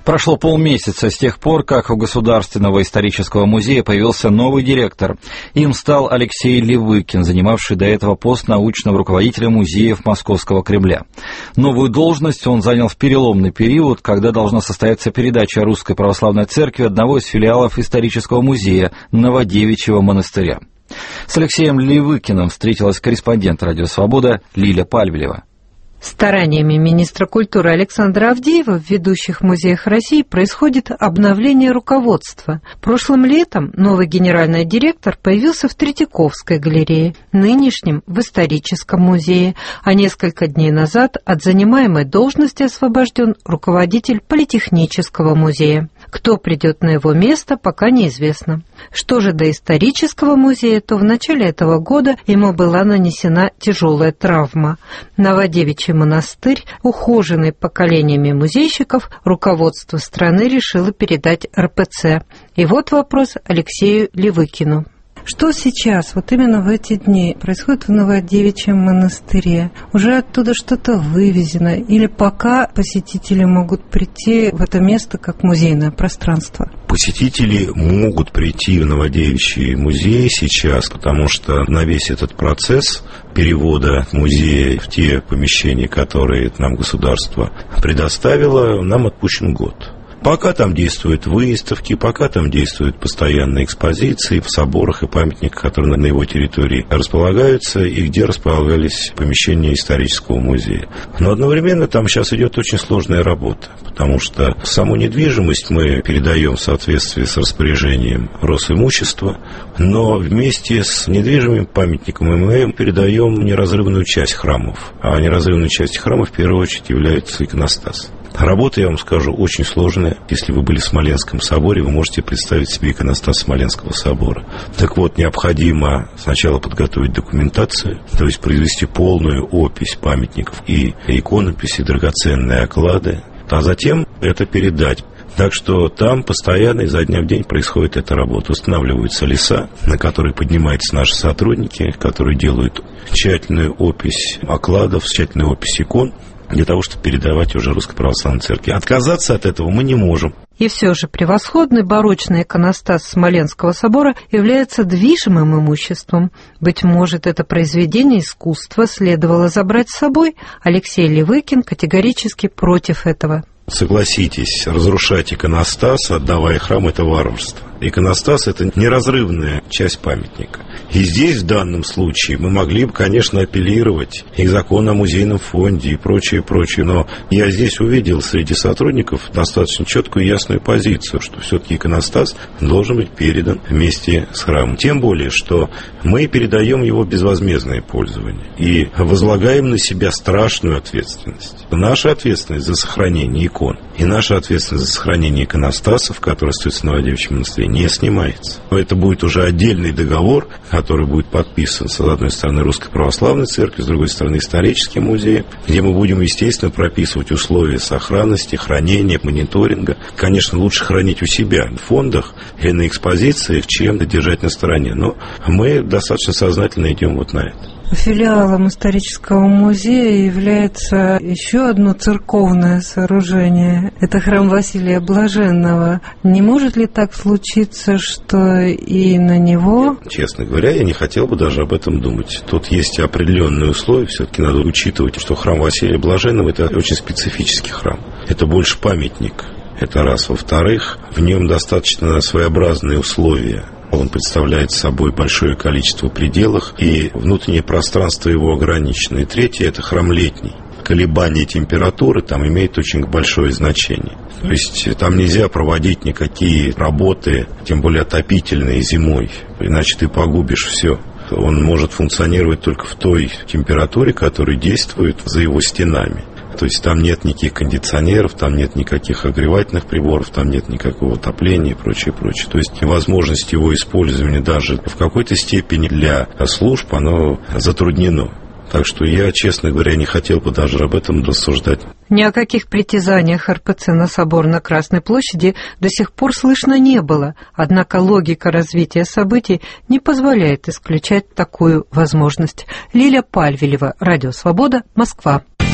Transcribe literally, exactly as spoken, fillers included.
Прошло полмесяца с тех пор, как у Государственного исторического музея появился новый директор. Им стал Алексей Левыкин, занимавший до этого пост научного руководителя музеев Московского Кремля. Новую должность он занял в переломный период, когда должна состояться передача Русской Православной Церкви одного из филиалов исторического музея Новодевичьего монастыря. С Алексеем Левыкиным встретилась корреспондент «Радио Свобода» Лиля Пальвелева. Стараниями министра культуры Александра Авдеева в ведущих музеях России происходит обновление руководства. Прошлым летом новый генеральный директор появился в Третьяковской галерее, нынешнем в историческом музее, а несколько дней назад от занимаемой должности освобожден руководитель политехнического музея. Кто придет на его место, пока неизвестно. Что же до исторического музея, то в начале этого года ему была нанесена тяжелая травма. Новодевичий монастырь, ухоженный поколениями музейщиков, руководство страны решило передать эр пэ цэ. И вот вопрос Алексею Левыкину. Что сейчас, вот именно в эти дни, происходит в Новодевичьем монастыре? Уже оттуда что-то вывезено? Или пока посетители могут прийти в это место как музейное пространство? Посетители могут прийти в Новодевичий музей сейчас, потому что на весь этот процесс перевода музея в те помещения, которые нам государство предоставило, нам отпущен год. Пока там действуют выставки, пока там действуют постоянные экспозиции в соборах и памятниках, которые на его территории располагаются и где располагались помещения исторического музея. Но одновременно там сейчас идет очень сложная работа, потому что саму недвижимость мы передаем в соответствии с распоряжением Росимущества, но вместе с недвижимым памятником мы передаем неразрывную часть храмов, а неразрывной частью храмов в первую очередь является иконостас. Работа, я вам скажу, очень сложная. Если вы были в Смоленском соборе, вы можете представить себе иконостас Смоленского собора. Так вот, необходимо сначала подготовить документацию, то есть произвести полную опись памятников и иконописи, драгоценные оклады, а затем это передать. Так что там постоянно изо дня в день происходит эта работа. Устанавливаются леса, на которые поднимаются наши сотрудники, которые делают тщательную опись окладов, тщательную опись икон, для того, чтобы передавать уже Русской Православной Церкви. Отказаться от этого мы не можем. И все же превосходный барочный иконостас Смоленского собора является движимым имуществом. Быть может, это произведение искусства следовало забрать с собой? Алексей Левыкин категорически против этого. Согласитесь, разрушать иконостас, отдавая храм, это варварство. Иконостас – это неразрывная часть памятника. И здесь, в данном случае, мы могли бы, конечно, апеллировать и к закону о музейном фонде и прочее, прочее. Но я здесь увидел среди сотрудников достаточно четкую и ясную позицию, что все-таки иконостас должен быть передан вместе с храмом. Тем более, что мы передаем его в безвозмездное пользование и возлагаем на себя страшную ответственность. Наша ответственность за сохранение икон и наша ответственность за сохранение иконостасов, которые остаются в Новодевичьем монастыре, не снимается. Но это будет уже отдельный договор, который будет подписан с одной стороны Русской Православной Церкви, с другой стороны Историческим музеем, где мы будем, естественно, прописывать условия сохранности, хранения, мониторинга. Конечно, лучше хранить у себя в фондах или на экспозициях, чем держать на стороне. Но мы достаточно сознательно идем вот на это. Филиалом исторического музея является еще одно церковное сооружение. Это храм Василия Блаженного. Не может ли так случиться, что и на него... Честно говоря, я не хотел бы даже об этом думать. Тут есть определенные условия. Все-таки надо учитывать, что храм Василия Блаженного – это очень специфический храм. Это больше памятник. Это раз. Во-вторых, в нем достаточно своеобразные условия. Он представляет собой большое количество пределов, и внутреннее пространство его ограничено. И третье – это храм летний. Колебания температуры там имеют очень большое значение. То есть там нельзя проводить никакие работы, тем более отопительные зимой, иначе ты погубишь все. Он может функционировать только в той температуре, которая действует за его стенами. То есть там нет никаких кондиционеров, там нет никаких огревательных приборов, там нет никакого отопления и прочее, прочее. То есть возможность его использования даже в какой-то степени для служб, оно затруднено. Так что я, честно говоря, не хотел бы даже об этом рассуждать. Ни о каких притязаниях эр пэ цэ на собор на Красной площади до сих пор слышно не было. Однако логика развития событий не позволяет исключать такую возможность. Лиля Пальвелева, Радио Свобода, Москва.